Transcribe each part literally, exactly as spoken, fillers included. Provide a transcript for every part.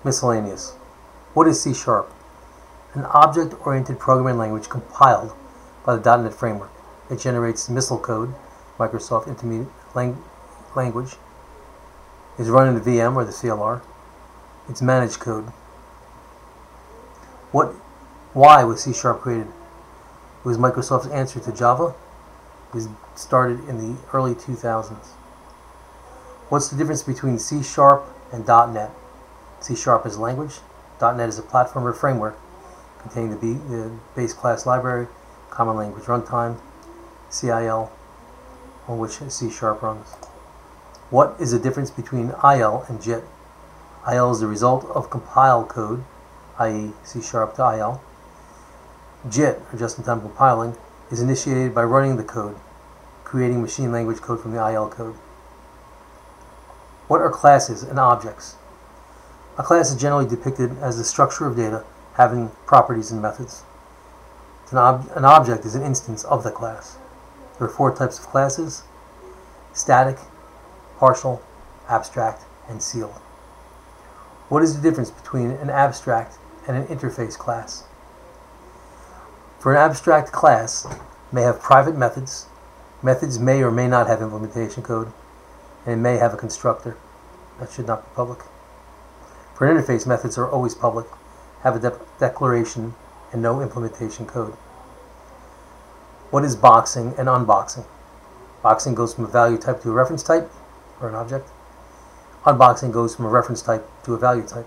Miscellaneous. What is C Sharp? An object-oriented programming language compiled by the .NET Framework. It generates Missile code, Microsoft Intermediate lang- Language. Is run in the V M or the C L R. It's managed code. What? Why was C Sharp created? It was Microsoft's answer to Java. It was started in the early two thousands. What's the difference between C Sharp and .NET? C Sharp is a language. .NET is a platform or framework containing the, B, the base class library, common language runtime, C I L, on which C Sharp runs. What is the difference between I L and JIT? I L is the result of compile code, that is C Sharp to I L. JIT, or just-in-time compiling, is initiated by running the code, creating machine language code from the I L code. What are classes and objects? A class is generally depicted as the structure of data having properties and methods. An, ob- an object is an instance of the class. There are four types of classes: static, partial, abstract, and sealed. What is the difference between an abstract and an interface class? For an abstract class, may have private methods. Methods may or may not have implementation code, and it may have a constructor. That should not be public. For an interface, methods are always public, have a de- declaration, and no implementation code. What is boxing and unboxing? Boxing goes from a value type to a reference type, or an object. Unboxing goes from a reference type to a value type.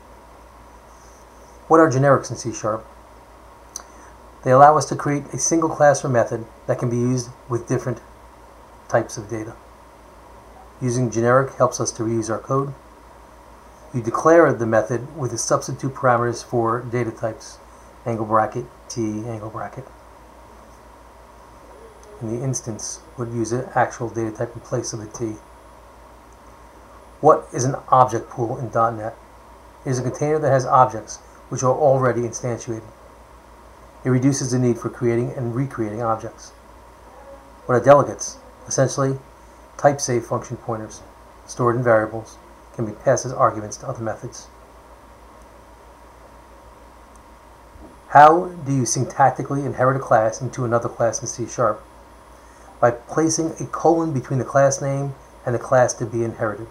What are generics in C Sharp? They allow us to create a single class or method that can be used with different types of data. Using generic helps us to reuse our code. You declare the method with the substitute parameters for data types, angle bracket, t, angle bracket. And the instance would use an actual data type in place of the t. What is an object pool in .NET? It is a container that has objects which are already instantiated. It reduces the need for creating and recreating objects. What are delegates? Essentially, type-safe function pointers, stored in variables, can be passed as arguments to other methods. How do you syntactically inherit a class into another class in C Sharp? By placing a colon between the class name and the class to be inherited.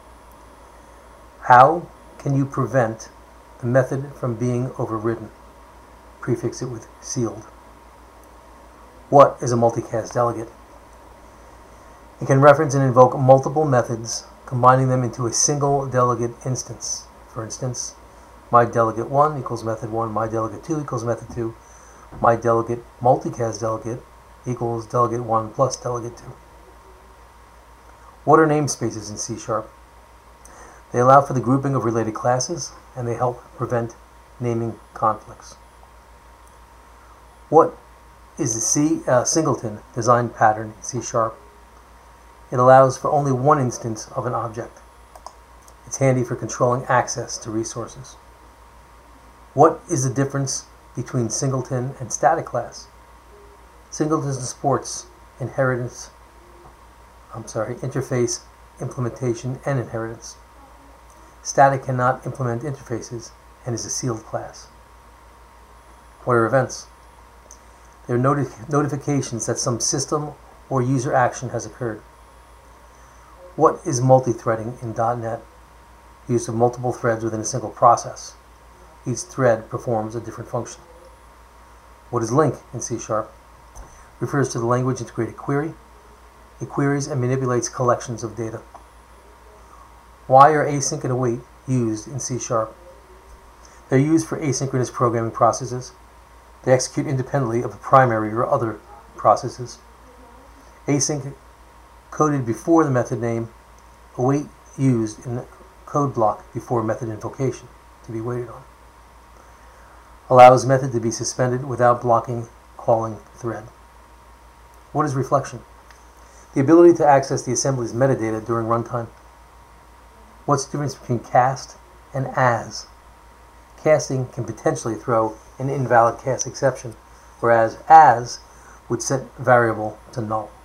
How can you prevent the method from being overridden? Prefix it with sealed. What is a multicast delegate? It can reference and invoke multiple methods, combining them into a single delegate instance. For instance, my delegate one equals method one, my delegate two equals method two, my delegate multicast delegate equals delegate one plus delegate two. What are namespaces in C Sharp? They allow for the grouping of related classes, and they help prevent naming conflicts. What is the C uh, singleton design pattern in C Sharp? It allows for only one instance of an object. It's handy for controlling access to resources. What is the difference between singleton and static class? Singleton supports inheritance, I'm sorry, interface, implementation, and inheritance. Static cannot implement interfaces and is a sealed class. What are events? They are noti- notifications that some system or user action has occurred. What is multi-threading in .NET? Use of multiple threads within a single process. Each thread performs a different function. What is link in C Sharp? Refers to the language integrated query. It queries and manipulates collections of data. Why are async and await used in C Sharp? They're used for asynchronous programming processes. They execute independently of the primary or other processes. Async coded before the method name, await used in the code block before method invocation to be waited on. Allows method to be suspended without blocking calling thread. What is reflection? The ability to access the assembly's metadata during runtime. What's the difference between cast and as? Casting can potentially throw an invalid cast exception, whereas as would set variable to null.